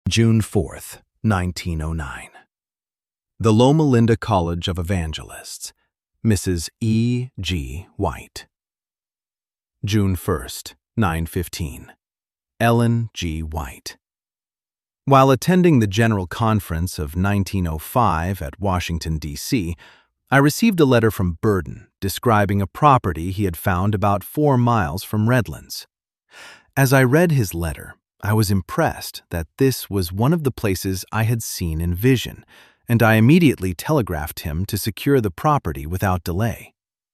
June 4th, 1909. The Loma Linda College of Evangelists, Mrs. E. G. White. June 1st, 9:15. Ellen G. White. While attending the General Conference of 1905 at Washington, D.C., I received a letter from Burden describing a property he had found about 4 miles from Redlands. As I read his letter, I was impressed that this was one of the places I had seen in vision, and I immediately telegraphed him to secure the property without delay.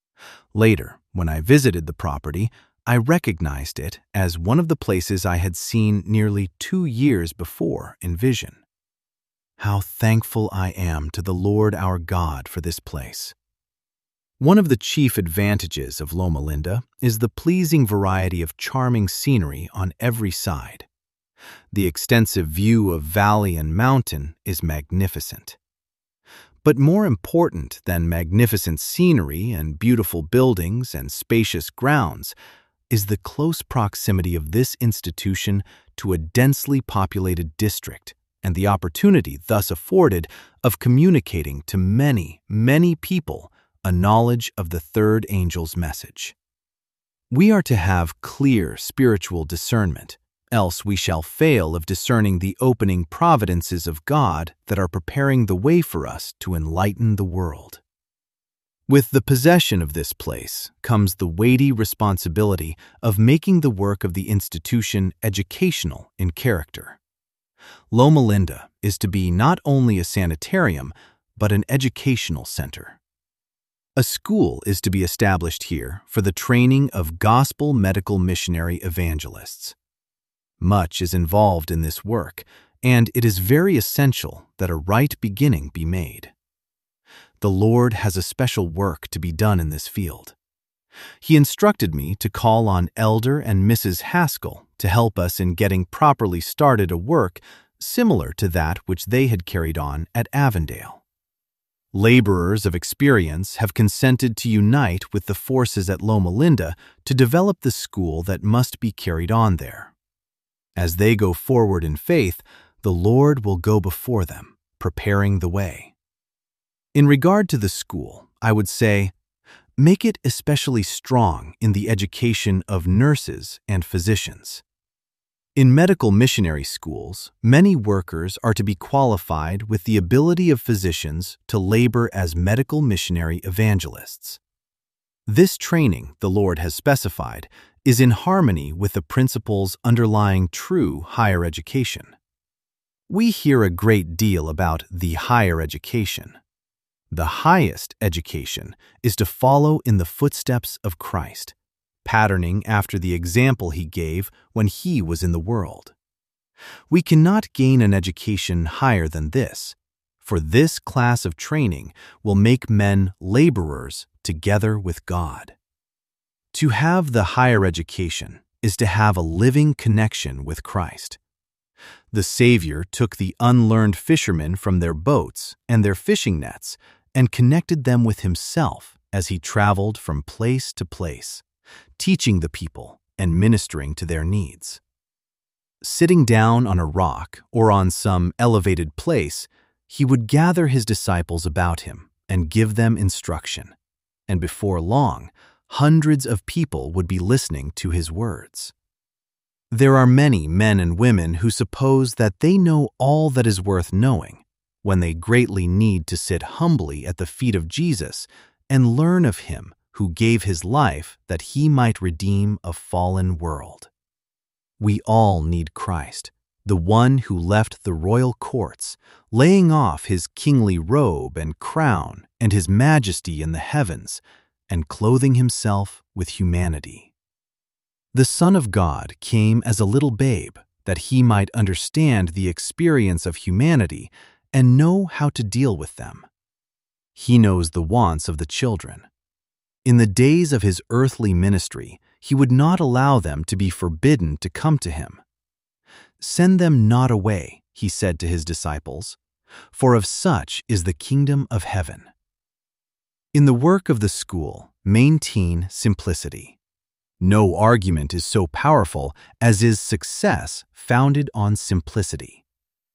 Later, when I visited the property, I recognized it as one of the places I had seen nearly 2 years before in vision. How thankful I am to the Lord our God for this place. One of the chief advantages of Loma Linda is the pleasing variety of charming scenery on every side. The extensive view of valley and mountain is magnificent. But more important than magnificent scenery and beautiful buildings and spacious grounds is the close proximity of this institution to a densely populated district and the opportunity thus afforded of communicating to many, many people a knowledge of the third angel's message. We are to have clear spiritual discernment, else we shall fail of discerning the opening providences of God that are preparing the way for us to enlighten the world. With the possession of this place comes the weighty responsibility of making the work of the institution educational in character. Loma Linda is to be not only a sanitarium, but an educational center. A school is to be established here for the training of gospel medical missionary evangelists. Much is involved in this work, and it is very essential that a right beginning be made. The Lord has a special work to be done in this field. He instructed me to call on Elder and Mrs. Haskell to help us in getting properly started a work similar to that which they had carried on at Avondale. Laborers of experience have consented to unite with the forces at Loma Linda to develop the school that must be carried on there. As they go forward in faith, the Lord will go before them, preparing the way. In regard to the school, I would say, make it especially strong in the education of nurses and physicians. In medical missionary schools, many workers are to be qualified with the ability of physicians to labor as medical missionary evangelists. This training, the Lord has specified, is in harmony with the principles underlying true higher education. We hear a great deal about the higher education. The highest education is to follow in the footsteps of Christ, patterning after the example he gave when he was in the world. We cannot gain an education higher than this, for this class of training will make men laborers together with God. To have the higher education is to have a living connection with Christ. The Savior took the unlearned fishermen from their boats and their fishing nets and connected them with himself as he traveled from place to place, teaching the people and ministering to their needs. Sitting down on a rock or on some elevated place, he would gather his disciples about him and give them instruction, and before long, hundreds of people would be listening to his words. There are many men and women who suppose that they know all that is worth knowing, when they greatly need to sit humbly at the feet of Jesus and learn of him who gave his life that he might redeem a fallen world. We all need Christ, the one who left the royal courts, laying off his kingly robe and crown and his majesty in the heavens, and clothing himself with humanity. The Son of God came as a little babe that he might understand the experience of humanity and know how to deal with them. He knows the wants of the children. In the days of his earthly ministry, he would not allow them to be forbidden to come to him. "Send them not away," he said to his disciples, "for of such is the kingdom of heaven." In the work of the school, maintain simplicity. No argument is so powerful as is success founded on simplicity.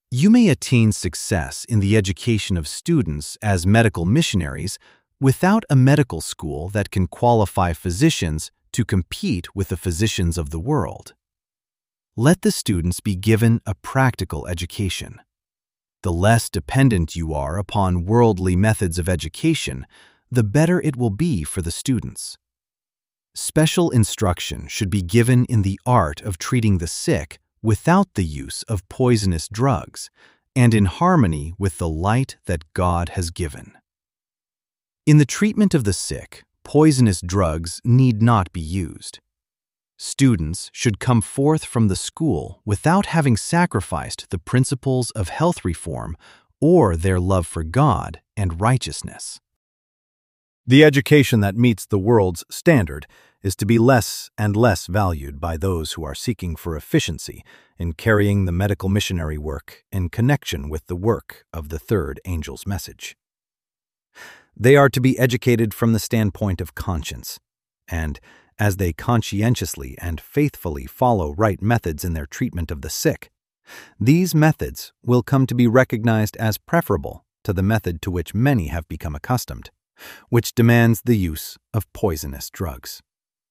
You may attain success in the education of students as medical missionaries without a medical school that can qualify physicians to compete with the physicians of the world. Let the students be given a practical education. The less dependent you are upon worldly methods of education, the better it will be for the students. Special instruction should be given in the art of treating the sick without the use of poisonous drugs and in harmony with the light that God has given. In the treatment of the sick, poisonous drugs need not be used. Students should come forth from the school without having sacrificed the principles of health reform or their love for God and righteousness. The education that meets the world's standard is to be less and less valued by those who are seeking for efficiency in carrying the medical missionary work in connection with the work of the third angel's message. They are to be educated from the standpoint of conscience, and as they conscientiously and faithfully follow right methods in their treatment of the sick, these methods will come to be recognized as preferable to the method to which many have become accustomed, which demands the use of poisonous drugs.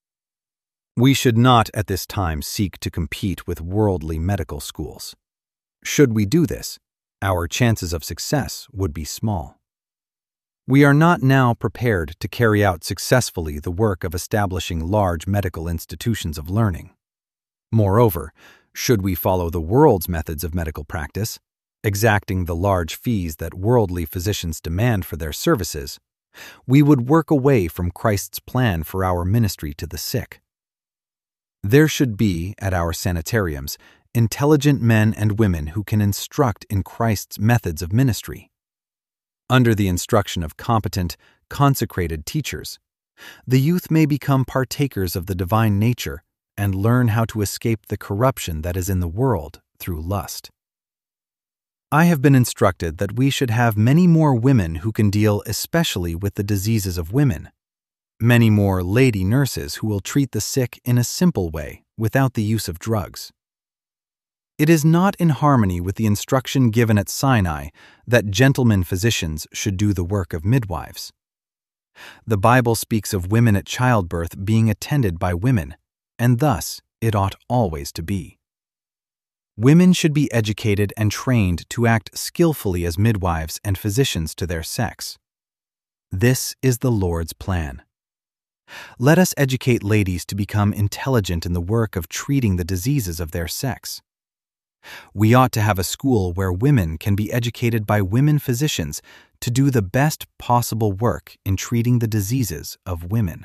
We should not at this time seek to compete with worldly medical schools. Should we do this, our chances of success would be small. We are not now prepared to carry out successfully the work of establishing large medical institutions of learning. Moreover, should we follow the world's methods of medical practice, exacting the large fees that worldly physicians demand for their services, we would work away from Christ's plan for our ministry to the sick. There should be, at our sanitariums, intelligent men and women who can instruct in Christ's methods of ministry. Under the instruction of competent, consecrated teachers, the youth may become partakers of the divine nature and learn how to escape the corruption that is in the world through lust. I have been instructed that we should have many more women who can deal especially with the diseases of women, many more lady nurses who will treat the sick in a simple way without the use of drugs. It is not in harmony with the instruction given at Sinai that gentlemen physicians should do the work of midwives. The Bible speaks of women at childbirth being attended by women, and thus it ought always to be. Women should be educated and trained to act skillfully as midwives and physicians to their sex. This is the Lord's plan. Let us educate ladies to become intelligent in the work of treating the diseases of their sex. We ought to have a school where women can be educated by women physicians to do the best possible work in treating the diseases of women.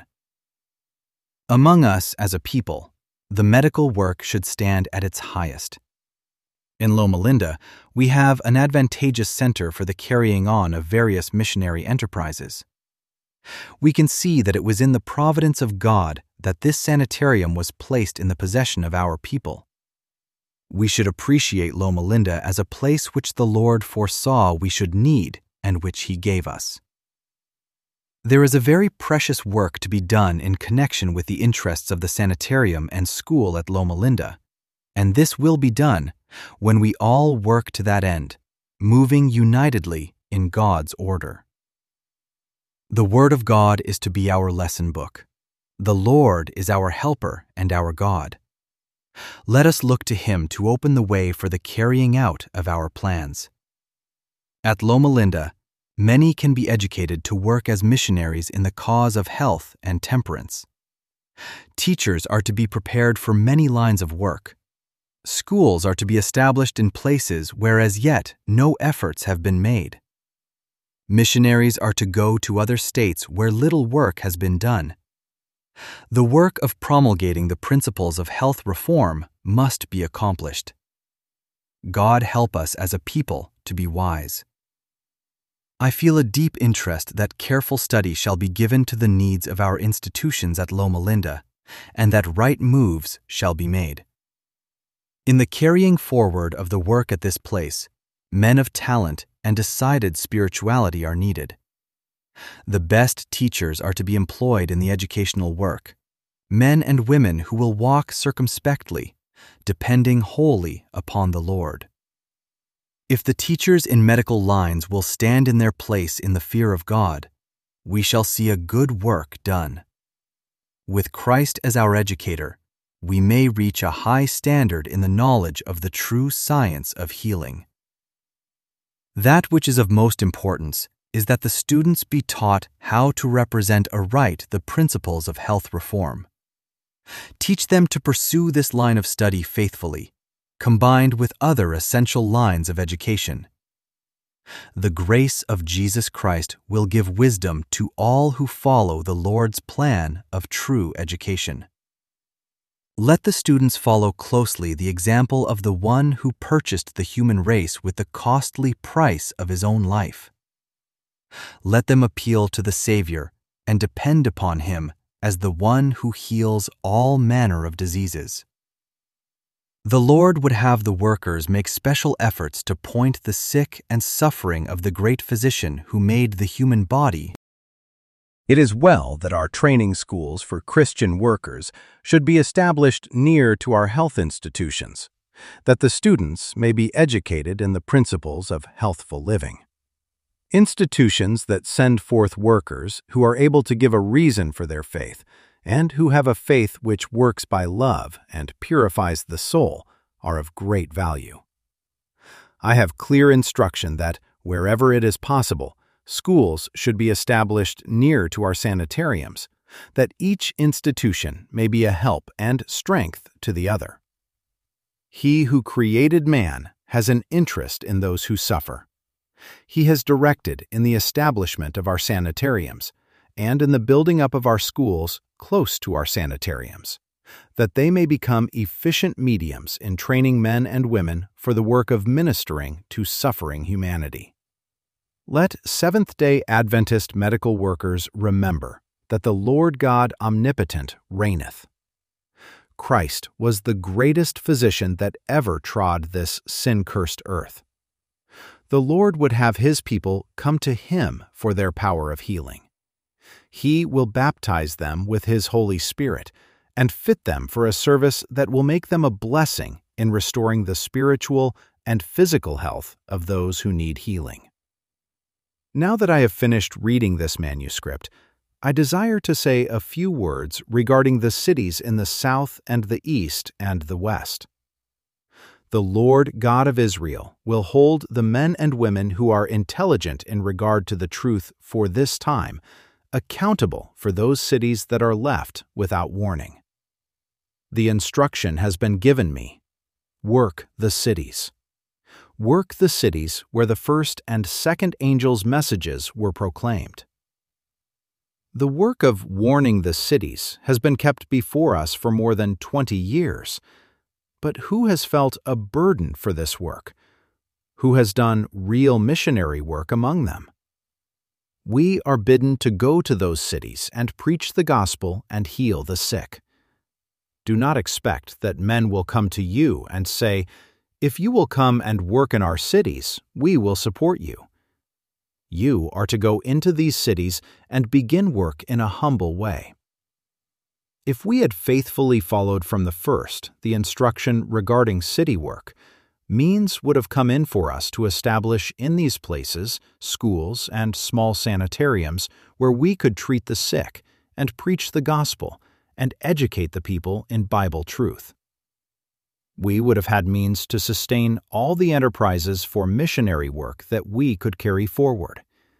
Among us as a people, the medical work should stand at its highest. In Loma Linda, we have an advantageous center for the carrying on of various missionary enterprises. We can see that it was in the providence of God that this sanitarium was placed in the possession of our people. We should appreciate Loma Linda as a place which the Lord foresaw we should need and which He gave us. There is a very precious work to be done in connection with the interests of the sanitarium and school at Loma Linda, and this will be done when we all work to that end, moving unitedly in God's order. The Word of God is to be our lesson book. The Lord is our helper and our God. Let us look to Him to open the way for the carrying out of our plans. At Loma Linda, many can be educated to work as missionaries in the cause of health and temperance. Teachers are to be prepared for many lines of work. Schools are to be established in places where as yet no efforts have been made. Missionaries are to go to other states where little work has been done. The work of promulgating the principles of health reform must be accomplished. God help us as a people to be wise. I feel a deep interest that careful study shall be given to the needs of our institutions at Loma Linda, and that right moves shall be made. In the carrying forward of the work at this place, men of talent and decided spirituality are needed. The best teachers are to be employed in the educational work, men and women who will walk circumspectly, depending wholly upon the Lord. If the teachers in medical lines will stand in their place in the fear of God, we shall see a good work done. With Christ as our educator, we may reach a high standard in the knowledge of the true science of healing. That which is of most importance is that the students be taught how to represent aright the principles of health reform. Teach them to pursue this line of study faithfully, combined with other essential lines of education. The grace of Jesus Christ will give wisdom to all who follow the Lord's plan of true education. Let the students follow closely the example of the one who purchased the human race with the costly price of his own life. Let them appeal to the Savior and depend upon him as the one who heals all manner of diseases. The Lord would have the workers make special efforts to point the sick and suffering of the great physician who made the human body. It is well that our training schools for Christian workers should be established near to our health institutions, that the students may be educated in the principles of healthful living. Institutions that send forth workers who are able to give a reason for their faith, and who have a faith which works by love and purifies the soul, are of great value. I have clear instruction that, wherever it is possible, schools should be established near to our sanitariums, that each institution may be a help and strength to the other. He who created man has an interest in those who suffer. He has directed in the establishment of our sanitariums and in the building up of our schools close to our sanitariums, that they may become efficient mediums in training men and women for the work of ministering to suffering humanity. Let Seventh-day Adventist medical workers remember that the Lord God omnipotent reigneth. Christ was the greatest physician that ever trod this sin-cursed earth. The Lord would have his people come to him for their power of healing. He will baptize them with his Holy Spirit and fit them for a service that will make them a blessing in restoring the spiritual and physical health of those who need healing. Now that I have finished reading this manuscript, I desire to say a few words regarding the cities in the south and the east and the west. The Lord God of Israel will hold the men and women who are intelligent in regard to the truth for this time accountable for those cities that are left without warning. The instruction has been given me. Work the cities. Work the cities where the first and second angels' messages were proclaimed. The work of warning the cities has been kept before us for more than 20 years. But who has felt a burden for this work? Who has done real missionary work among them? We are bidden to go to those cities and preach the gospel and heal the sick. Do not expect that men will come to you and say, "If you will come and work in our cities, we will support you." You are to go into these cities and begin work in a humble way. If we had faithfully followed from the first the instruction regarding city work, means would have come in for us to establish in these places schools and small sanitariums where we could treat the sick and preach the gospel and educate the people in Bible truth. We would have had means to sustain all the enterprises for missionary work that we could carry forward.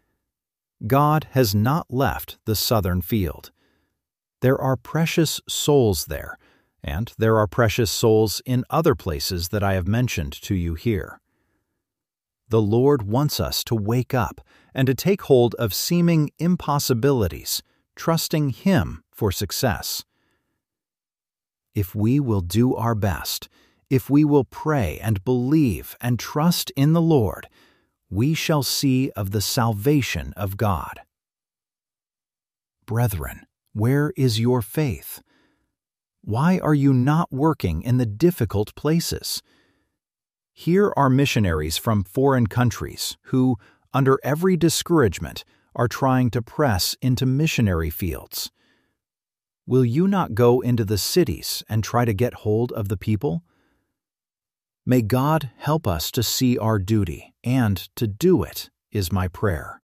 God has not left the southern field. There are precious souls there, and there are precious souls in other places that I have mentioned to you here. The Lord wants us to wake up and to take hold of seeming impossibilities, trusting Him for success. If we will do our best, if we will pray and believe and trust in the Lord, we shall see of the salvation of God. Brethren, where is your faith? Why are you not working in the difficult places? Here are missionaries from foreign countries who, under every discouragement, are trying to press into missionary fields. Will you not go into the cities and try to get hold of the people? May God help us to see our duty and to do it, is my prayer.